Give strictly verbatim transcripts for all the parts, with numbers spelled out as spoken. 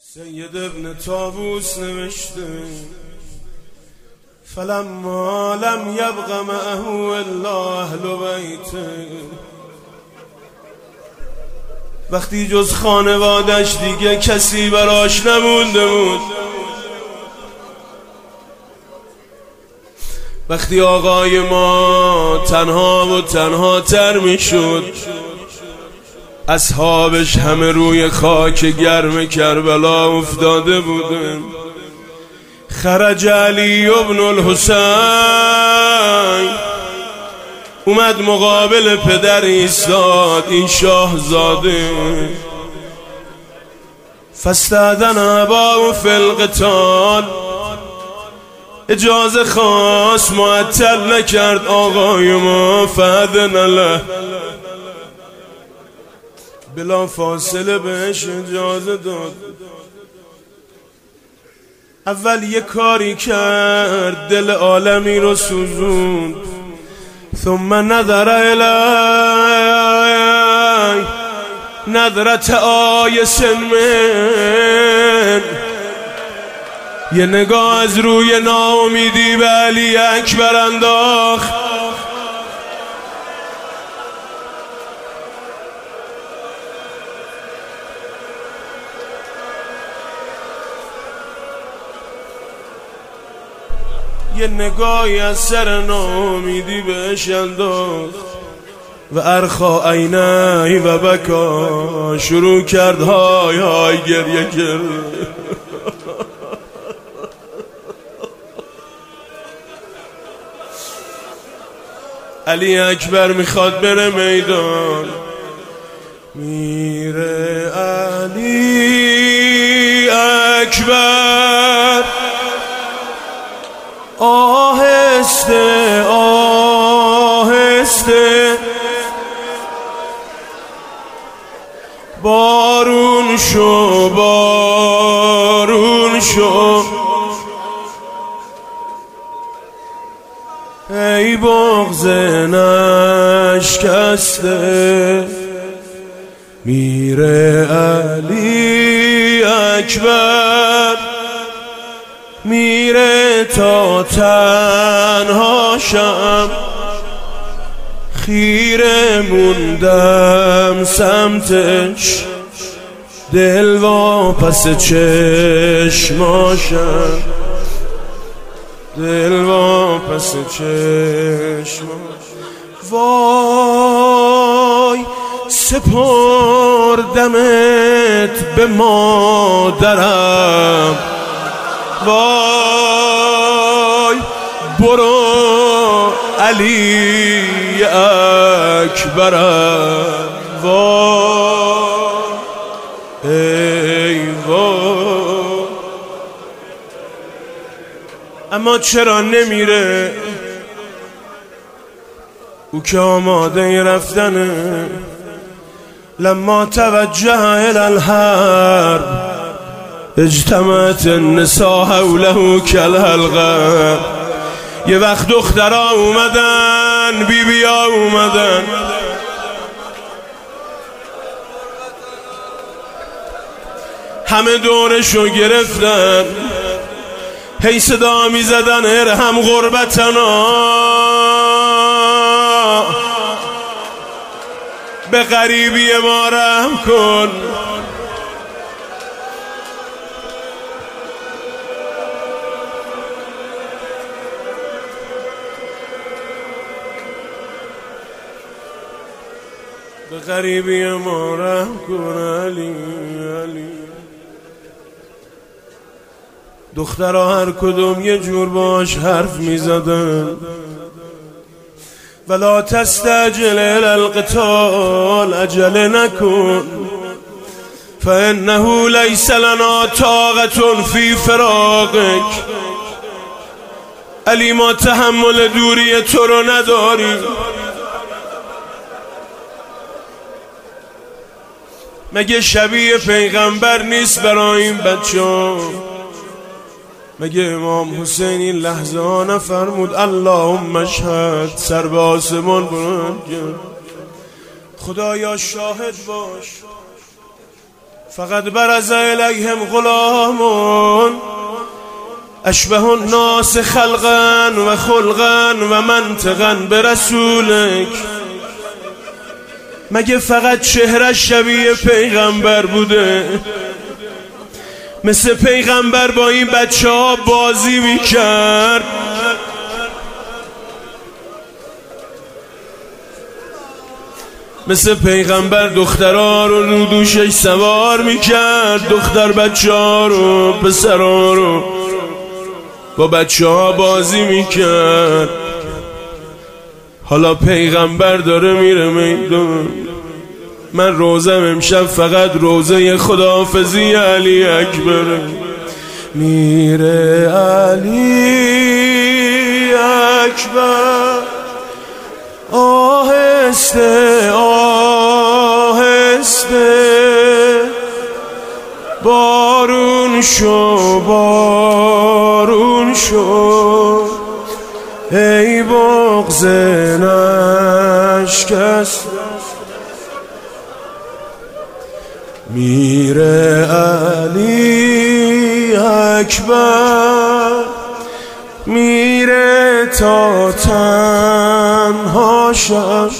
سید ابن طاووس نوشته فلما لم یبق معه الا اهل بیته، وقتی جز خانوادش دیگه کسی براش نمونده بود، وقتی آقای ما تنها و تنها تر می شد، اصحابش همه روی خاک گرم کربلا افتاده بودن، خرج علی ابن الحسین، اومد مقابل پدر ایستاد، این شاهزاده. فاستأذن اباه فی القتال، اجازه خواست، معطل نکرد آقای ما. فاذن له، بلا فاصله بهش اجازه داد. اول یه کاری کرد دل عالمی رو سوزوند، ثم نظر الی نظرت آیس من، یه نگاه از روی ناامیدی به علی اکبر انداخت. یه نگاهی از سر ناامیدی بهش انداخت و ارخا عینی و بکا، شروع کرد های های گریه کرد. علی اکبر میخواد بره میدان، میره علی اکبر آهسته آهسته، بارون شو بارون شو، ای بغض نشکسته. میره علی اکبر، میره تا تنها شم، خیره موندم سمتش، دل واپس چشماشم، دل واپس چشماشم. وای سپردمت به مادرم، وای برو علی اکبرم، وای ای وای. اما چرا نمیره؟ او که آماده رفتنه. لما توجه الى الحرب اجتمعت النساء حوله کالحلقه. یه وقت دخترها اومدن، بی بیا اومدن، همه دورشو گرفتن، هی صدا می زدن ارحم غربتنا، به غریبی ما رحم کن. به غریبی ما رحم کن علی علی. دخترها هر کدوم یه جور باش حرف می زدن. ولا تستعجل الى القتال، عجله نکن، فانه لیس لنا طاقة فی فراقک. علی ما تحمل دوری تو رو نداریم. مگه شبیه پیغمبر نیست برای این بچه؟ مگه امام حسین این لحظه ها نفرمود اللهم اشهد، سر به آسمان بلند کرد، خدایا شاهد باش فقط برز الیهم غلامون اشبه الناس خلقا و خلقا و منطقا برسولک. مگه فقط چهرش شبیه پیغمبر بوده؟ مثل پیغمبر با این بچه ها بازی میکرد، مثل پیغمبر دخترها رو رو دوشش سوار میکرد، دختر بچه ها رو پسرها رو با بچه ها بازی میکرد. حالا پیغمبر داره میره میدون. من روزم امشب فقط روزه خداحافظی علی اکبر. میره علی اکبر آهسته آهسته، بارون شو بارون شو ای بغض نشکست. میره علی اکبر میره تا تنها شم،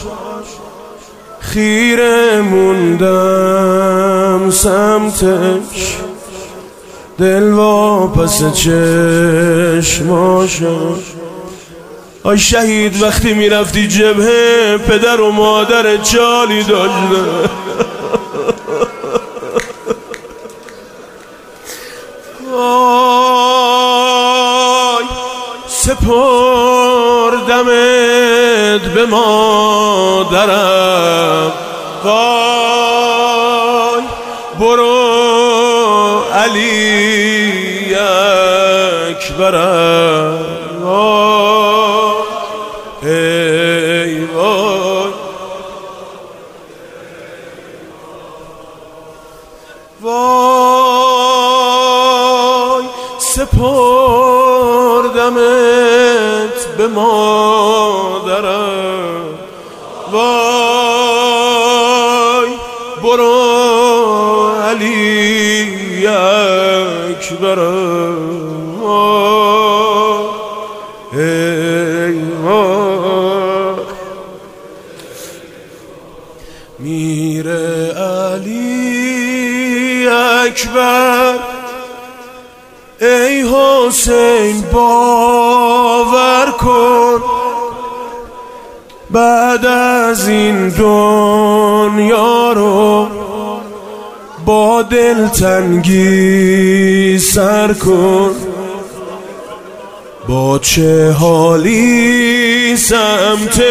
خیره موندم سمتش، دل واپس چشماشم. آی شهید وقتی میرفتی جبهه پدر و مادر جالی داشته. وای سپردمت به مادرم، وای برو علی اکبرم، وای ای وای وای سپردمت به مادرم، وای برو علی اکبرم، وای ای وای. میره علی اکبر ای حسین باور کن، بعد از این دنیا رو با دلتنگی سر کن. با چه حالی سمت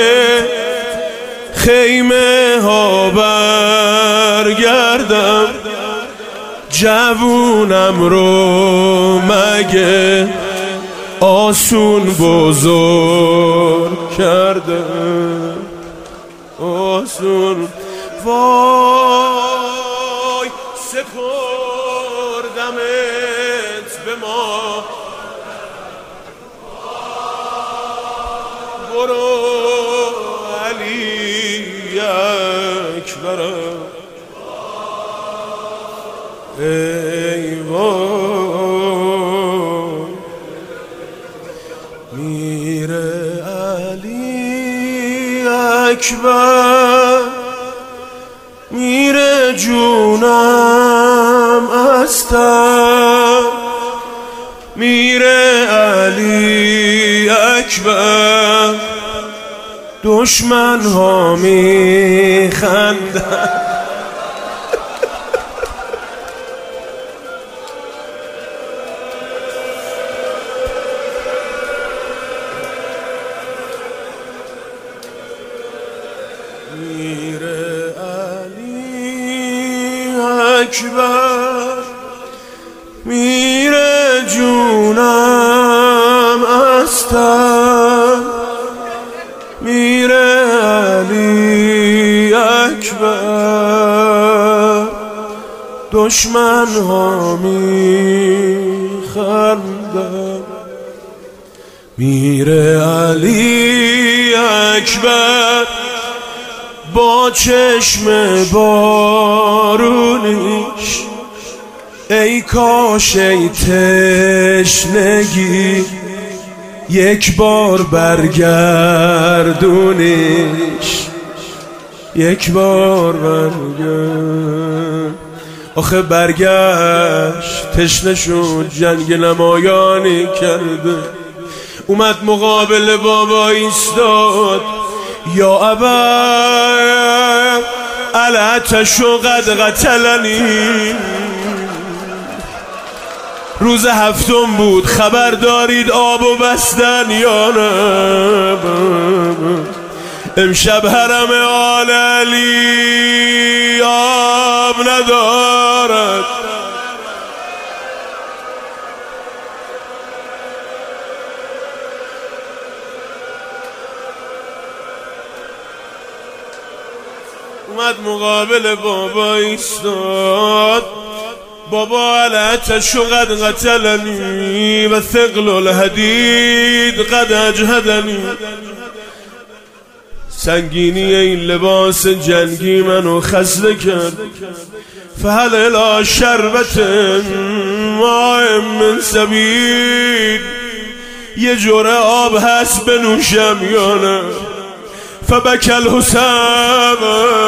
خیمه ها برگردم، جوونم رو مگه آسون بزرگ کرده، آسون. وای سپردمت به ما، برو علی اکبرم، ای وای. میره علی اکبر میره جونم از تن، میره علی اکبر دشمن ها میخندن. میره علی اکبر میره جونم از تن، میره علی اکبر دشمن ها میخندن. میره علی اکبر با چشم بارونیش ای کاش ای تشنگی یک بار برگردونیش، یک بار برگرد. آخه برگشت تشنه شد، جنگ نمایانی کرده، اومد مقابل بابا ایستاد. یا ابا العطش قد قتلنی. روز هفتم بود، خبر دارید آب و بستن یا نه؟ امشب حرم آل علی آب ندارد. اومد مقابل بابا ایستاد. بابا العطش قد قتلنی و ثقل الحدید قد اجهدنی. سنگینی این لباس جنگی منو خسته کرد. فهل الی شربت ماء من سبیل، یه جوره آب هست بنوشم یا نه؟ فبکی الحسین.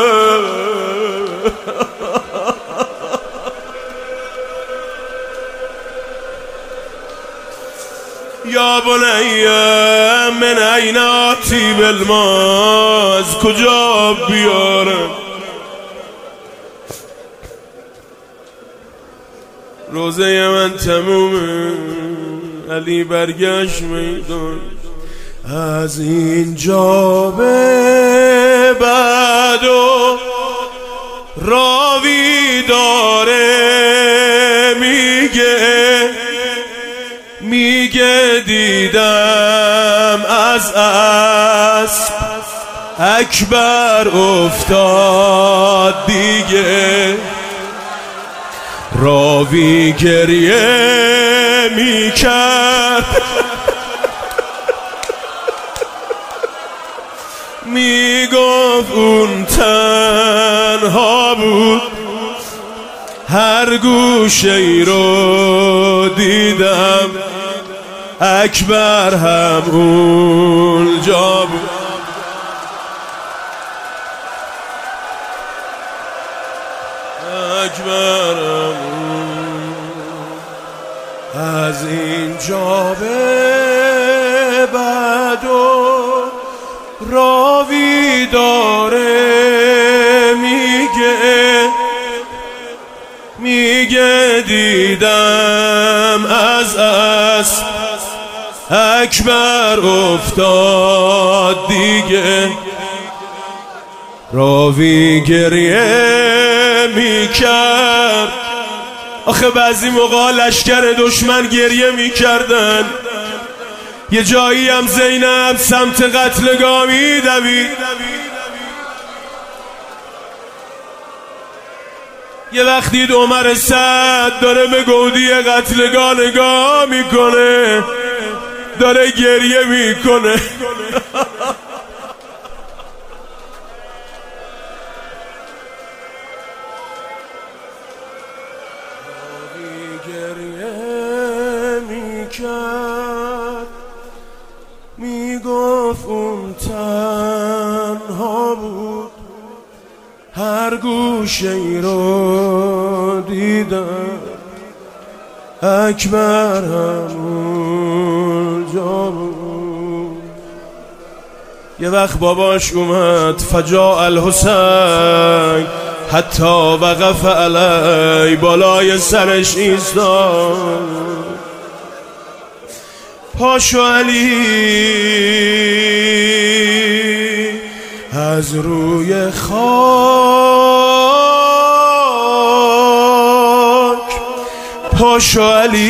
یا بنی من این آتی بالماء، از کجا بیارم؟ روزه من تمومه، علی برگشت میدان. از اینجا به بعد و راوی داره میگه، میگه دیدم از اسب اکبر افتاد دیگه. راوی گریه میکرد، میگفت اون تنها بود، هر گوشه ای رو دیدم اکبر هم اونجا بود. اکبر هم از اینجا به بعد و راوی داره میگه، میگه دیدم از اسب اکبر افتاد دیگه. راوی گریه میکرد. آخه بعضی موقع لشکر دشمن گریه میکردن. یه جایی هم زینب سمت قتلگاه میدوید. یه وقت دید عمر سعد داره به گودی قتلگاه نگاه میکنه، داره گریه میکنه. گریه میکرد، میگفت اون تنها بود، هر گوشه ای رو دیدم اکبر همونجا بود. یه وقت باباش اومد، فجاء الحسین حتی وقف علی، بالای سرش ایستاد. پاشو علی از روی خاک، پاشو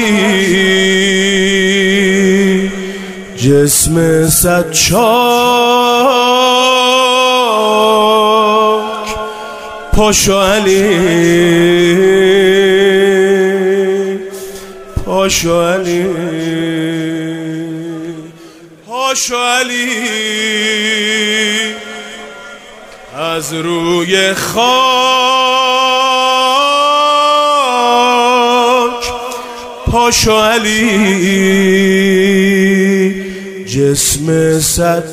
علی جسم صد چاک، پاشو علی، پاشو علی، پاشو علی از روی خاک. پاشو علی جسم صد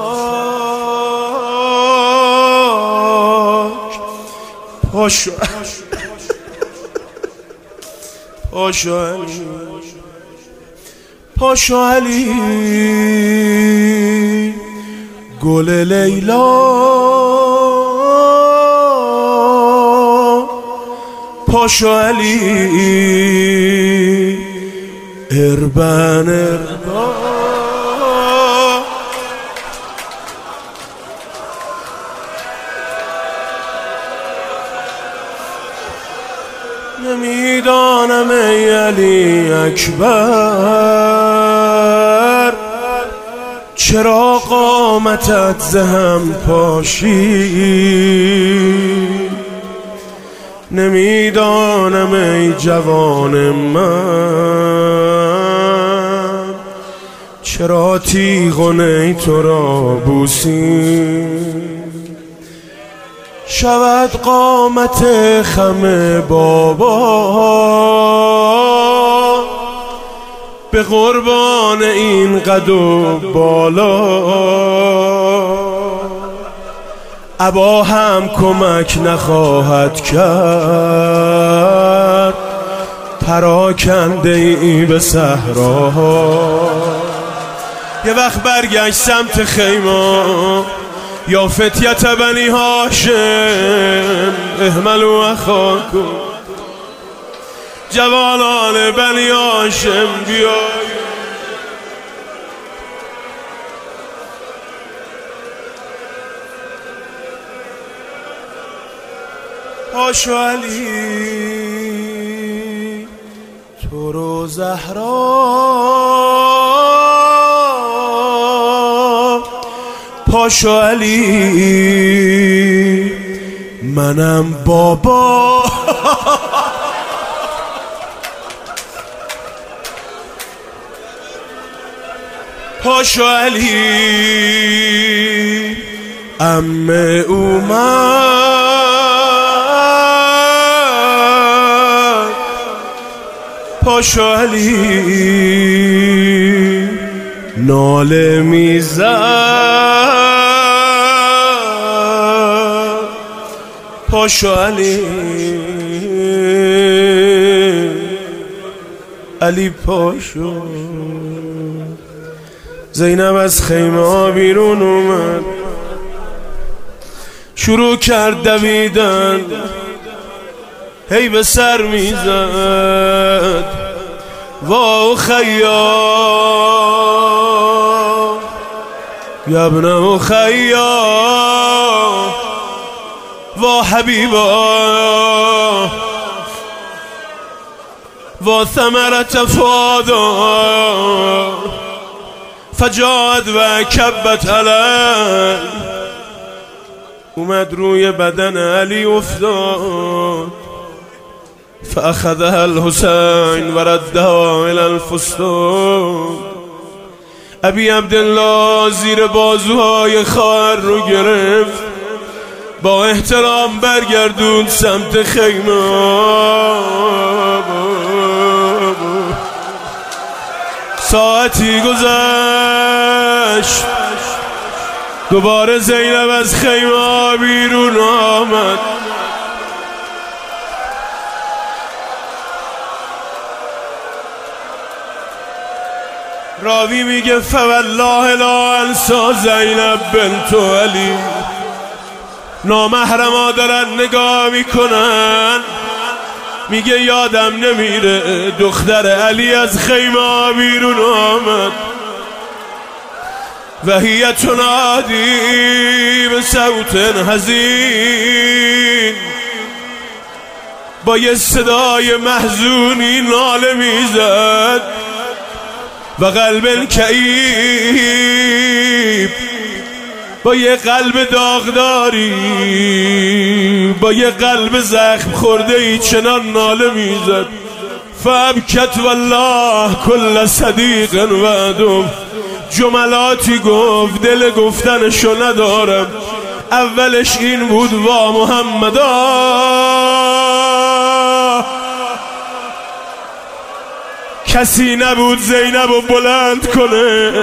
چاک پاشو پاشو علی پاشو علی گل لیلا پاشو علی اربن اربن نمیدانم ای علی اکبر چرا قامتت زهم پاشید، نمیدانم ای جوان من چرا تیغ و نی تو را بوسید. شود قامت خم بابا به قربان این قد و بالا، ابا هم کمک نخواهد کرد پراکنده ای به صحراها. یه وقت برگشت سمت خیمه یا فتیت بنی هاشم احملوا اخاکم، جوانان بنی هاشم بیای. پاشو علی تو رو زهرا، پاشو علی منم بابا. پاشو علی عمه اومد، پاشو علی ناله میزد، پاشو علی علی پاشو. زینب از خیمه بیرون اومد، شروع کرد دویدن، هی به سر میزد وا خیا یا ابن اخیا وا حبیبا وا ثمرة فادا فجاعت و کبت علی. اومد روی بدن علی افتاد، فاخذها الحسین و ردها الى الفستان. ابی عبدالله زیر بازوهای خواهر رو گرفت، با احترام برگردون سمت خیمه. ساعتی گذشت، دوباره زینب از خیمه بیرون آمد. راوی میگه فوالله لا انسا زینب بنت علی. نامحرما دارن نگاه میکنن، میگه یادم نمیره دختر علی از خیمه بیرون آمد. و هی تنادی به صوت حزین، با یه صدای محزونی ناله میزد. و قلب کئیب، با یه قلب داغداری، با یه قلب زخم خورده ای چنان ناله میزد. فابکت والله کل صدیق وعدم. جملاتی گفت دل گفتنشو ندارم. اولش این بود وا محمدا کسی نبود زینب رو بلند کنه.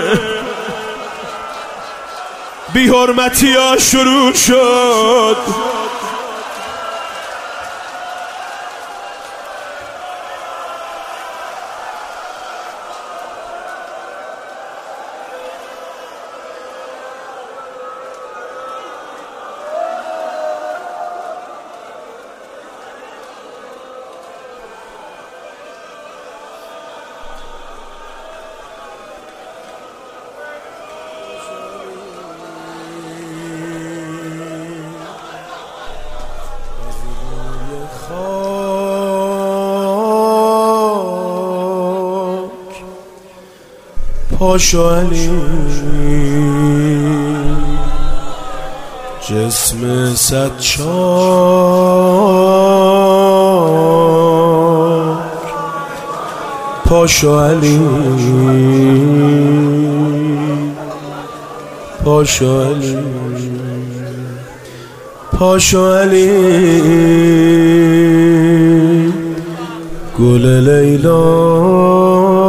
بی حرمتی ها شروع شد. پاشو علی جسم صد چاک، پاشو علی پاشو علی پاشو علی گل لیلا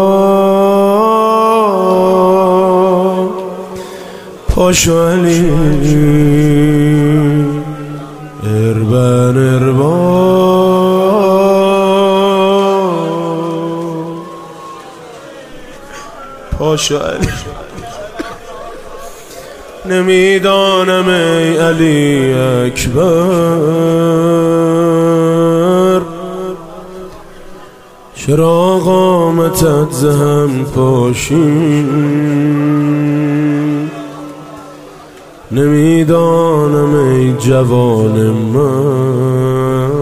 پاشو علی اربن اربان پاشو علی. نمیدانم ای علی اکبر چرا قامتت زهم پاشین، نمیدانم ای جوان من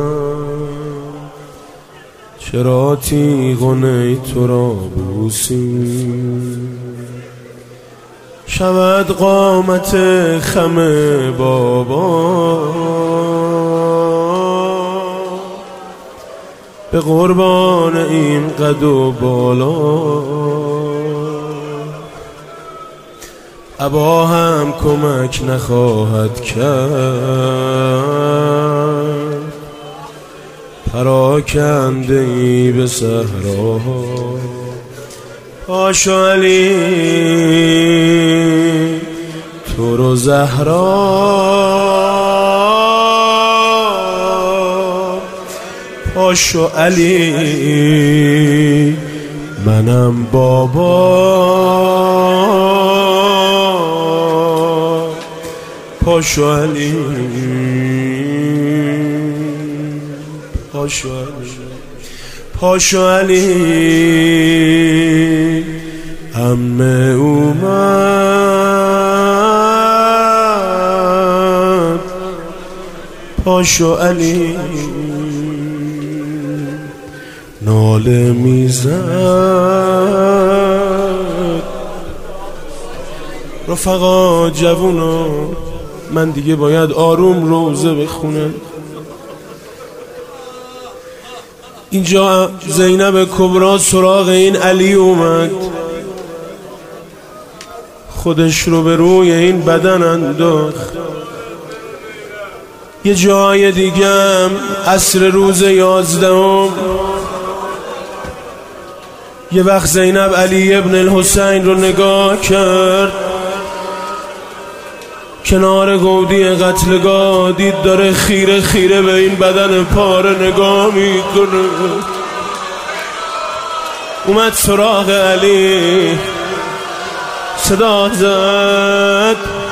چرا تیغ نی تو را بوسیم. شود قامت خم بابا به قربان این قد و بالا، ابا هم کمک نخواهد کرد پراکنده ای به صحراها. پاشو علی تو رو زهرا، پاشو علی منم بابا، پاشو علی پاشو علی پاشو علی عمه اومد، پاشو علی ناله میزد. رفقا جوونا من دیگه باید آروم روزه بخونم. اینجا زینب کبرا سراغ این علی اومد، خودش رو به روی این بدن انداخت. یه جای دیگه هم عصر روز یازدهم یه وقت زینب علی ابن الحسین رو نگاه کرد کنار گودی قتلگاه، دید داره خیره خیره به این بدن پاره نگاه میکنه. اومد سراغ علی صدا زد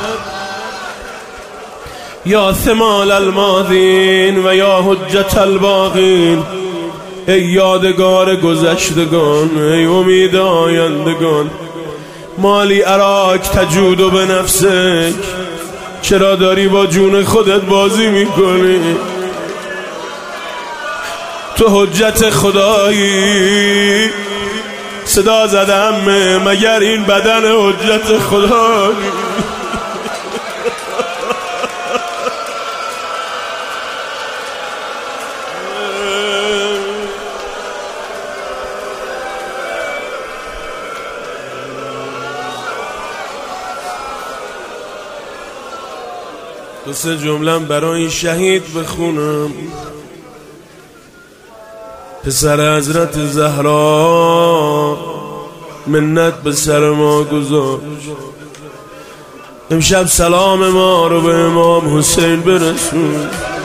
یا ثمال الماضین و یا حجت الباقین، ای یادگار گذشتگان، ای امید آیندگان، مالی اراک تجود و به نفسک، چرا داری با جون خودت بازی میکنی؟ تو حجت خدایی. صدا زدم مگر این بدن حجت خدایی؟ دو سه جمله‌ام برای این شهید بخونم. پسر حضرت زهرا منت به سر ما گذاشت. امشب سلام ما رو به امام حسین برسون.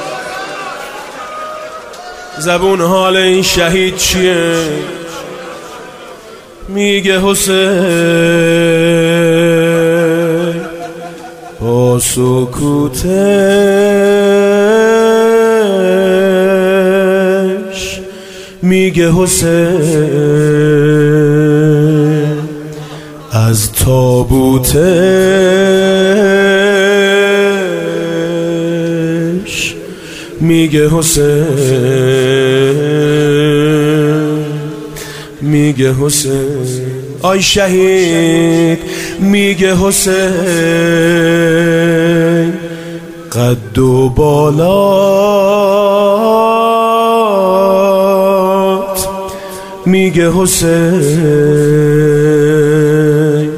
زبون حال این شهید چیه؟ میگه حسین با سکوتش، میگه حسین از تابوتش، میگه حسین، میگه حسین آی شهید، میگه حسین قد و بالات، میگه حسین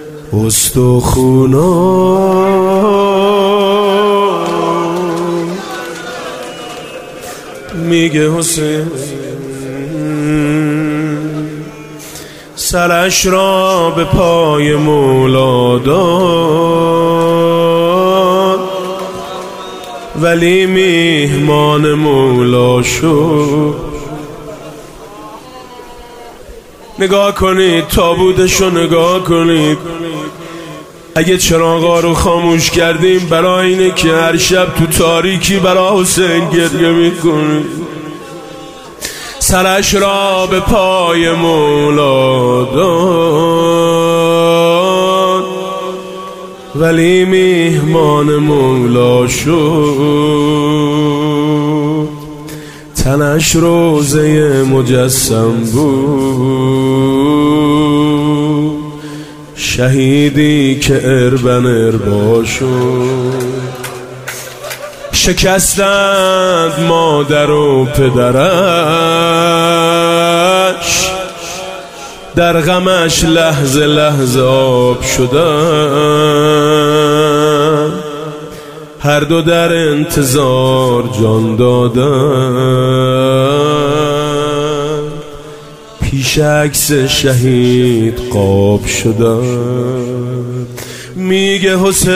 استخونات، میگه حسین سرش را به پای مولا داد، ولی میهمان مولا شد. نگاه کنید تابوتشو نگاه کنید. اگه چراغا رو خاموش کردیم برای اینه که هر شب تو تاریکی برای حسین گریه میکنید. سرش را به پای مولا داد، ولی میهمان مولا شد. تنش روزه مجسم بود، شهیدی که اربن اربا شد. شکستند مادر و پدرش، در غمش لحظه لحظه آب شدن. هر دو در انتظار جان دادن، پیش عکس شهید قاب شدن. میگه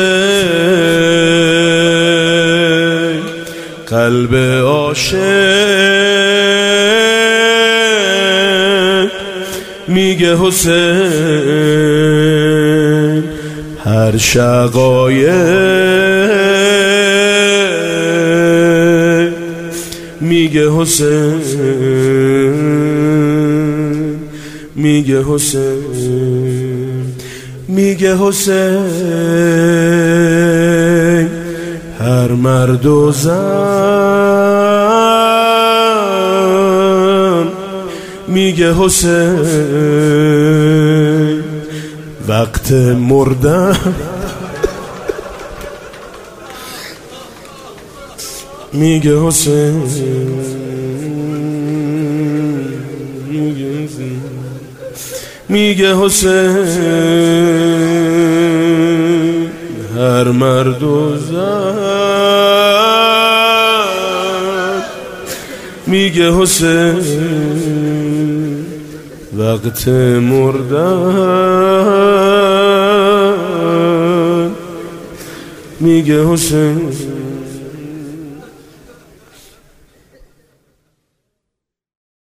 حسین قلب عاشق، میگه حسین هر شقایق، میگه حسین، میگه حسین، میگه حسین هر مرد و زن، میگه حسین وقت مردن، میگه حسین، میگه حسین هر مرد و زن، میگه حسین وقت مردن، میگه حسین.